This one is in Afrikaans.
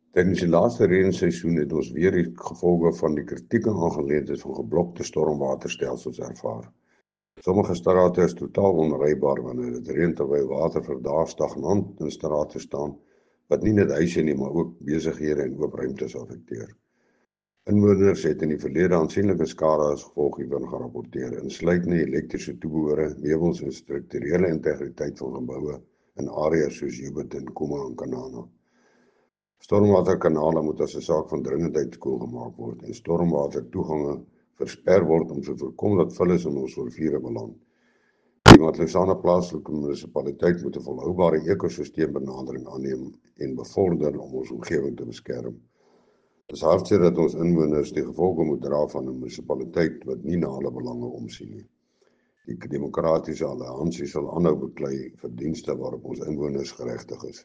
Tydens die laaste reenseisoen het ons weer die gevolge van die kritieke aangeleentheid van geblokte stormwaterstelsels ervaar. Sommige strate is totaal onrybaar wanneer dit reën, terwyl water vir dae stagnant in strate staan, wat nie net huise nie, maar ook besighede en oop ruimtes affekteer. Inwoners het in die verlede aansienlike skade as gevolg hiervan gerapporteer, insluitende elektriese toebehore, meubels en strukturele integriteit van geboue in areas soos Jouberton, Kuma en Kanana. Stormwaterkanale moet as 'n saak van dringendheid skoongemaak word en stormwatertoegange versper word om te voorkom dat vullis in ons riviere beland. Die Matlosana plaaslike munisipaliteit moet 'n volhoubare ekosisteembenadering aanneem en bevorder om ons omgewing te beskerm. Dit is hartseer dat ons inwoners die gevolge moet dra van 'n munisipaliteit wat nie na hulle belange omsien nie. Die demokratiese alliansie sal aanhou beklei vir dienste waarop ons inwoners geregtig is.